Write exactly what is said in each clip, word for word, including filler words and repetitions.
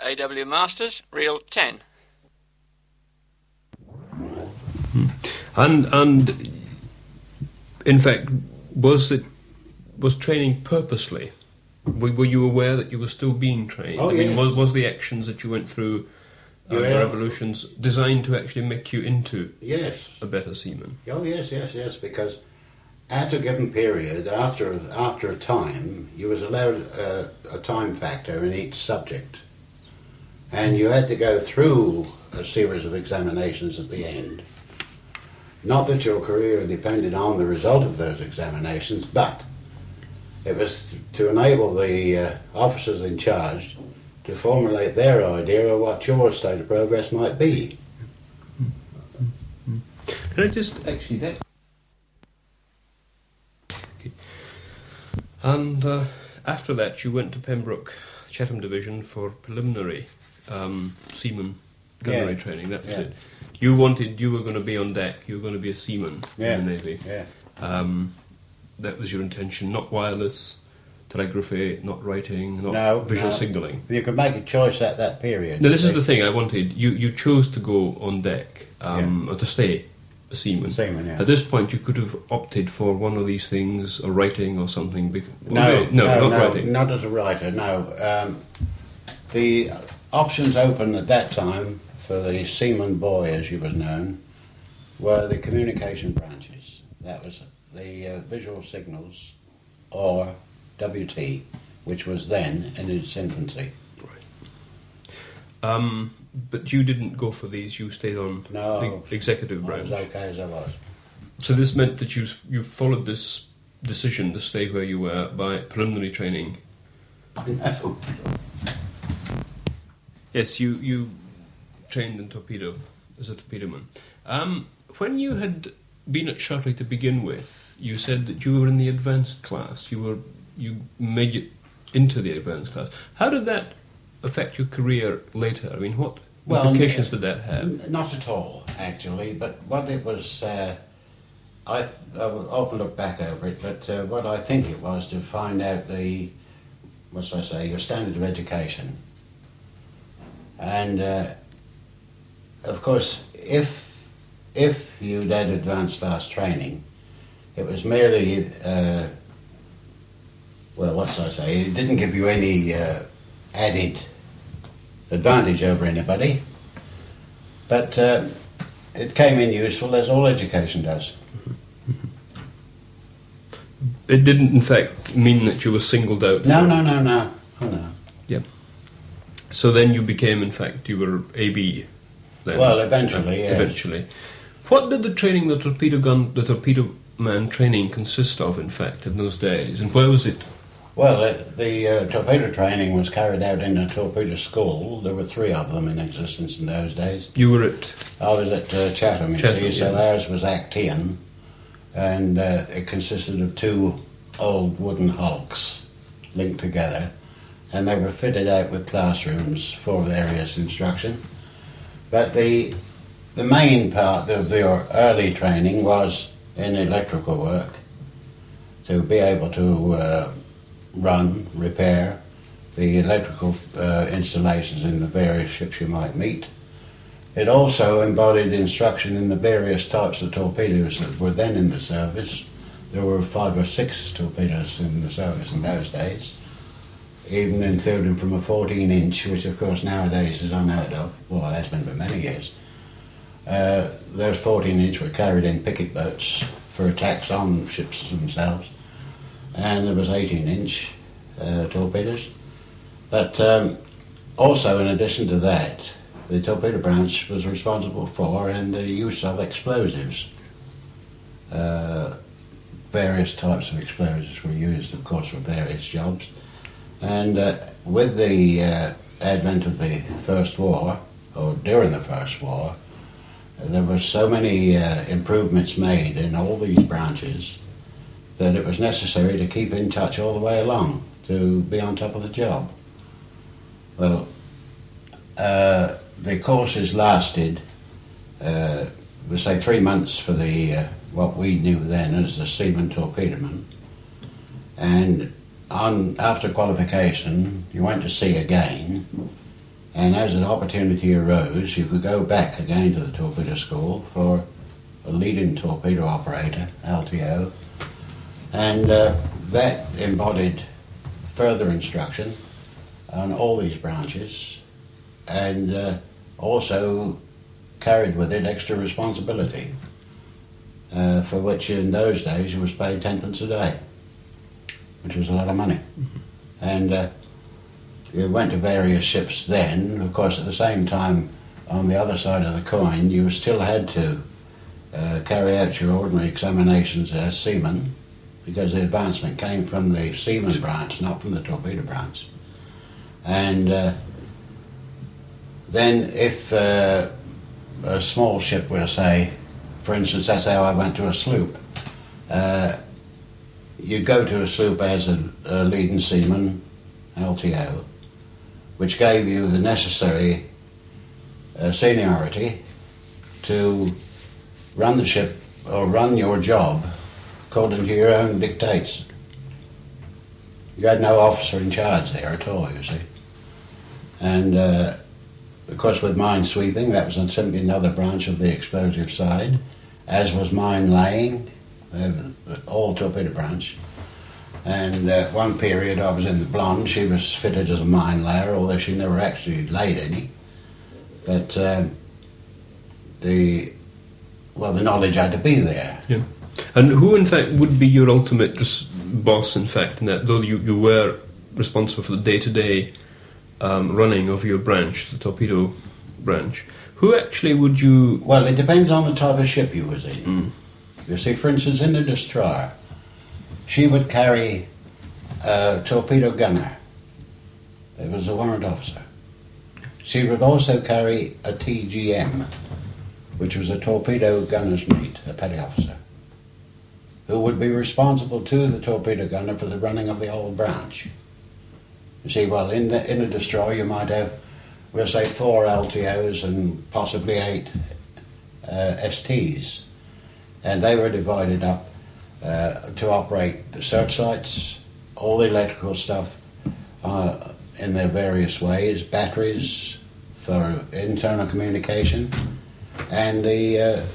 A W Masters, Reel ten. Hmm. And and in fact, was it was training purposely? Were, were you aware that you were still being trained? Oh, I mean, yes. was, was the actions that you went through um, Yeah. the revolutions designed to actually make you into Yes. a better seaman? Oh, yes, yes, yes, because at a given period, after after a time, you was allowed a, a time factor in each subject. And you had to go through a series of examinations at the end. Not that your career depended on the result of those examinations, but it was to enable the uh, officers in charge to formulate their idea of what your state of progress might be. Can I just actually that? Okay. And uh, after that, you went to Pembroke Chatham Division for preliminary um, seaman gunnery Yeah. training. That was Yeah. it. You wanted, you were going to be on deck. You were going to be a seaman Yeah. in the Navy. Yeah. Um, that was your intention. Not wireless, telegraphy, not writing, not No, visual no. signalling. You could make a choice at that period. Now, this you is the see. thing I wanted. You you chose to go on deck, um, or to stay a seaman. Seaman, yeah. At this point, you could have opted for one of these things, or writing or something. Bec- No, okay, no, no, not no, writing. not as a writer, no. Um, the options open at that time for the seaman boy, as he was known, were the communication branches. That was the uh, visual signals, or W T, which was then in its infancy. Um, but you didn't go for these. You stayed on No, the executive I branch. was okay as I was. So this meant that you you followed this decision to stay where you were by preliminary training. No. Yes, you you trained in torpedo as a torpedoman. Um, when you had been at Shuttley to begin with, you said that you were in the advanced class. You were you made it into the advanced class. How did that affect your career later? I mean, what Well, implications uh, did that have? N- Not at all, actually. But what it was, uh, I, th- I will often look back over it. But uh, what I think it was to find out the, what should I say, your standard of education. And uh, of course, if if you'd had advanced class training, it was merely, uh, well, what should I say? It didn't give you any uh, added advantage over anybody, but uh, it came in useful as all education does. It didn't, in fact, mean that you were singled out. No, for- no, no, no, oh, no. So then you became, in fact, you were A B. Then. Well, eventually, Uh, yes. Eventually. What did the training, the torpedo gun, the torpedo man training consist of, in fact, in those days, and where was it? Well, uh, the uh, torpedo training was carried out in a torpedo school. There were three of them in existence in those days. You were at. I was at uh, Chatham, you Chatham, see, so yeah. ours was Acteon, and uh, it consisted of two old wooden hulks linked together, and they were fitted out with classrooms for various instruction. But the the main part of their early training was in electrical work, to be able to uh, run, repair the electrical uh, installations in the various ships you might meet. It also embodied instruction in the various types of torpedoes that were then in the service. There were five or six torpedoes in the service in those days, even including from a fourteen inch, which of course nowadays is unheard of. Well, it has been for many years. Uh, those fourteen inch were carried in picket boats for attacks on ships themselves, and there was eighteen inch uh, torpedoes. But um, also, in addition to that, the torpedo branch was responsible for and the use of explosives. Uh, various types of explosives were used, of course, for various jobs. And uh, with the uh, advent of the First War, or during the First War, there were so many uh, improvements made in all these branches that it was necessary to keep in touch all the way along to be on top of the job. Well, uh, the courses lasted, uh, we say three months for the uh, what we knew then as the seaman torpedoman, and on after qualification you went to sea again, And as an opportunity arose, you could go back again to the torpedo school for a leading torpedo operator, L T O, and uh, that embodied further instruction on all these branches, and uh, also carried with it extra responsibility, uh, for which in those days you was paid tenpence a day, which was a lot of money. Mm-hmm. And uh, you went to various ships then. Of course, at the same time, on the other side of the coin, you still had to uh, carry out your ordinary examinations as seaman, because the advancement came from the seaman branch, not from the torpedo branch. And uh, then if uh, a small ship, we'll say, for instance, that's how I went to a sloop, uh, you'd go to a sloop as a, a leading seaman, L T O, which gave you the necessary uh, seniority to run the ship or run your job according to your own dictates. You had no officer in charge there at all, you see. And uh, of course with mine sweeping, that was simply another branch of the explosive side, as was mine laying, uh, all torpedo branch. And uh, one period I was in the Blonde, she was fitted as a mine layer, although she never actually laid any. But um, the, well, the knowledge had to be there. Yeah. And who, in fact, would be your ultimate just boss, in fact, in that, though you, you were responsible for the day-to-day um, running of your branch, the torpedo branch, who actually would you... Well, it depends on the type of ship you was in. Mm. You see, for instance, in the destroyer, she would carry a torpedo gunner. It was a warrant officer. She would also carry a T G M, which was a torpedo gunner's mate, a petty officer, who would be responsible to the torpedo gunner for the running of the whole branch. You see, well, in the in a destroyer you might have, we'll say, four L T Os and possibly eight uh, S Ts, and they were divided up uh, to operate the searchlights, all the electrical stuff uh, in their various ways, batteries for internal communication, and the uh,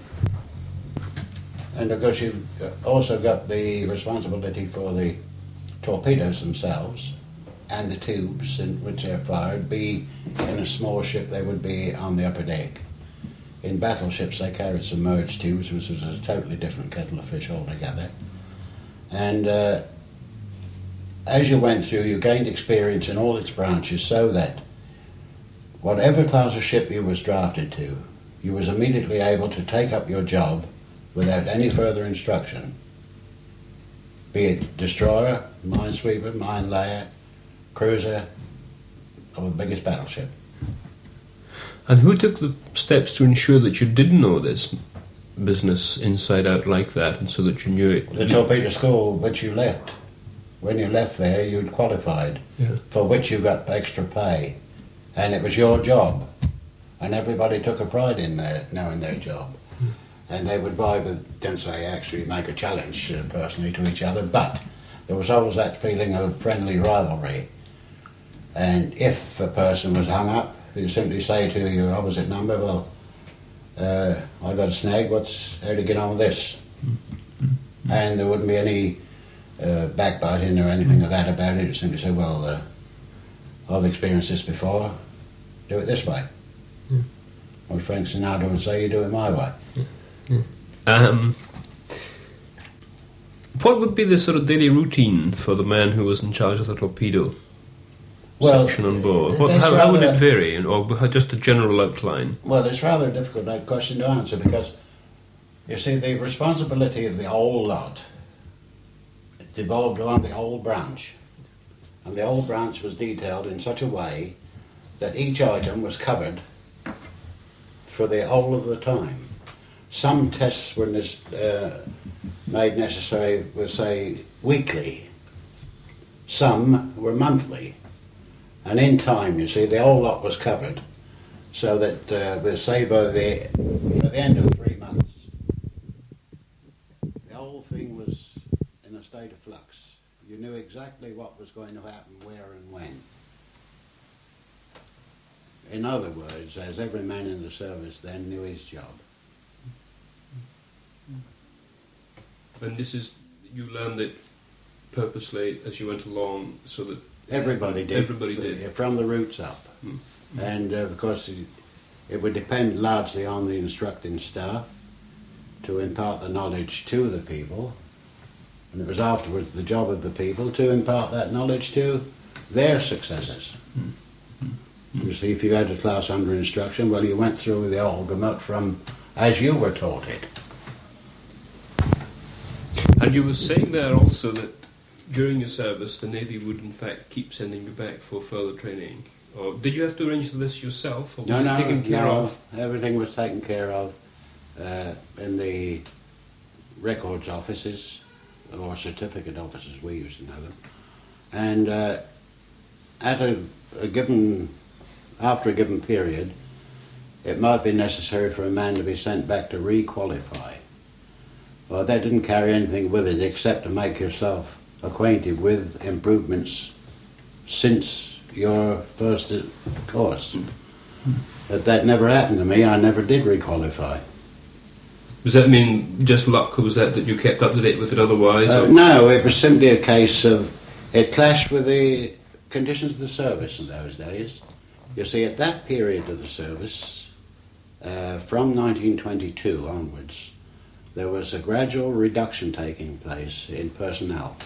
and of course you've also got the responsibility for the torpedoes themselves and the tubes in which they're fired. Be in a small ship they would be on the upper deck. In battleships they carried submerged tubes, which was a totally different kettle of fish altogether. And uh, as you went through, you gained experience in all its branches, so that whatever class of ship you was drafted to, you was immediately able to take up your job without any further instruction, be it destroyer, minesweeper, mine layer, cruiser, or the biggest battleship. And who took the steps to ensure that you did know this business inside out like that, and so that you knew it? The torpedo school which you left. When you left there, you'd qualified, yeah. for which you got extra pay, and it was your job, and everybody took a pride in their knowing their job. Mm. And they would vie with, don't say actually make a challenge uh, personally to each other, but there was always that feeling of friendly rivalry. And if a person was hung up, you simply say to your opposite number, well, uh, I got a snag, what's, how to get on with this? Mm-hmm. And there wouldn't be any uh, backbiting or anything of that about it. You simply say, well, uh, I've experienced this before, do it this way. Yeah. Or Frank Sinatra would say, you do it my way. Yeah. Yeah. Um, what would be the sort of daily routine for the man who was in charge of the torpedo well, section on board? What, how, rather, how would it vary, or just a general outline? Well, it's rather a difficult question to answer, because you see, the responsibility of the whole lot devolved on the whole branch, and the whole branch was detailed in such a way that each item was covered for the whole of the time. Some tests were uh, made necessary, we'll say, weekly. Some were monthly. And in time, you see, the whole lot was covered, so that, uh, we'll say, by the, by the end of three months, the whole thing was in a state of flux. You knew exactly what was going to happen, where and when. in other words, as every man in the service then knew his job. And this is, you learned it purposely as you went along, so that Everybody did. Everybody did. From the roots up. Mm. And uh, of course it, it would depend largely on the instructing staff to impart the knowledge to the people, and it was afterwards the job of the people to impart that knowledge to their successors. Mm. You see, if you had a class under instruction, well, you went through the whole gamut from as you were taught it. And you were saying there also that during your service the Navy would in fact keep sending you back for further training. Or did you have to arrange for this yourself, or was No, it no, taken care no, of? everything was taken care of uh, in the records offices, or certificate offices, we used to know them. And uh, at a, a given, after a given period, it might be necessary for a man to be sent back to re-qualify. Well, that didn't carry anything with it except to make yourself acquainted with improvements since your first course. But that never happened to me. I never did re-qualify. Does that mean just luck, or was that that you kept up to date with it otherwise? Uh, no, it was simply a case of it clashed with the conditions of the service in those days. You see, at that period of the service, uh, from nineteen twenty-two onwards, there was a gradual reduction taking place in personnel.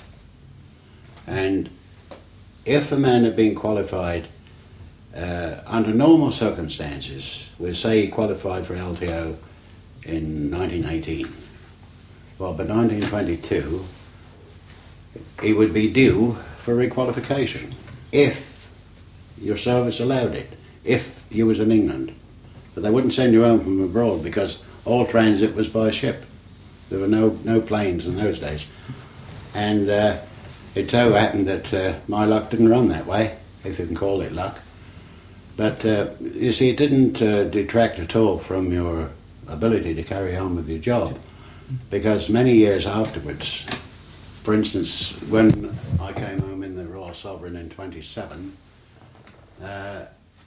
And if a man had been qualified uh, under normal circumstances, we say he qualified for L T O in nineteen eighteen, well, by nineteen twenty-two, he would be due for requalification if your service allowed it, if you was in England. But they wouldn't send you home from abroad because all transit was by ship. There were no, no planes in those days. And uh, it so happened that uh, my luck didn't run that way, if you can call it luck. But uh, you see, it didn't uh, detract at all from your ability to carry on with your job, because many years afterwards, for instance, when I came home in the Royal Sovereign in twenty-seven, uh,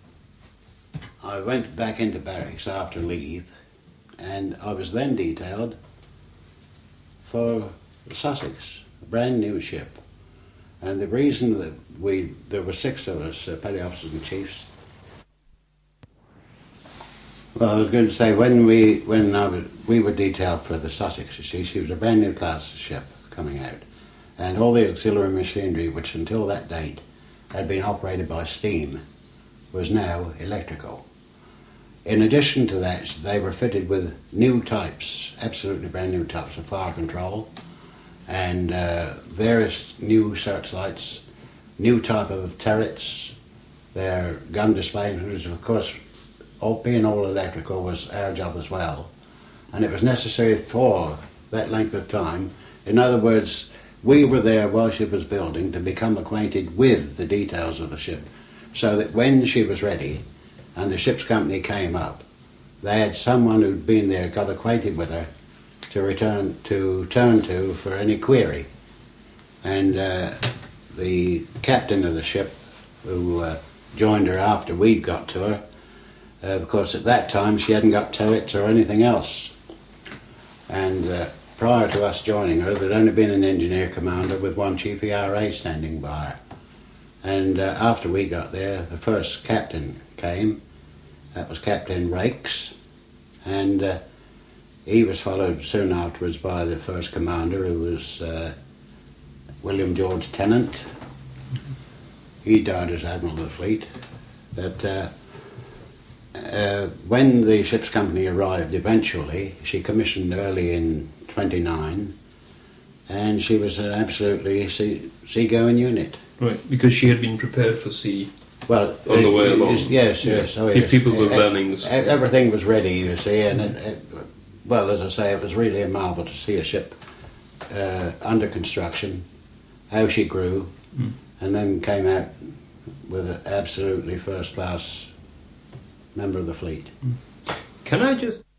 I went back into barracks after leave, and I was then detailed for Sussex, a brand new ship. And the reason that we, there were six of us, uh, petty officers and chiefs. Well, I was going to say, when we when I was, we were detailed for the Sussex, you see, she was a brand new class ship coming out. And all the auxiliary machinery, which until that date had been operated by steam, was now electrical. In addition to that, they were fitted with new types, absolutely brand new types of fire control, and uh, various new searchlights, new type of turrets, their gun displays, which of course, all, being all electrical, was our job as well. And it was necessary for that length of time. In other words, we were there while she was building to become acquainted with the details of the ship, so that when she was ready and the ship's company came up, they had someone who'd been there, got acquainted with her, to return to turn to for any query. And uh, the captain of the ship, who uh, joined her after we'd got to her, uh, of course at that time she hadn't got turrets or anything else. And uh, prior to us joining her, there'd only been an engineer commander with one chief E R A standing by her. And uh, after we got there, the first captain came. That was Captain Rakes, and uh, he was followed soon afterwards by the first commander, who was uh, William George Tennant. He died as Admiral of the Fleet. But uh, uh, when the ship's company arrived eventually, she commissioned early in twenty-nine, and she was an absolutely sea, seagoing unit. Right, because she had been prepared for sea. Well, on the way it, along. Yes, yes. Yeah. Oh, yes. People were Uh, learning this. Everything was ready, you see, and it, it, well, as I say, it was really a marvel to see a ship uh, under construction, how she grew, mm. and then came out with an absolutely first-class member of the fleet. Can I just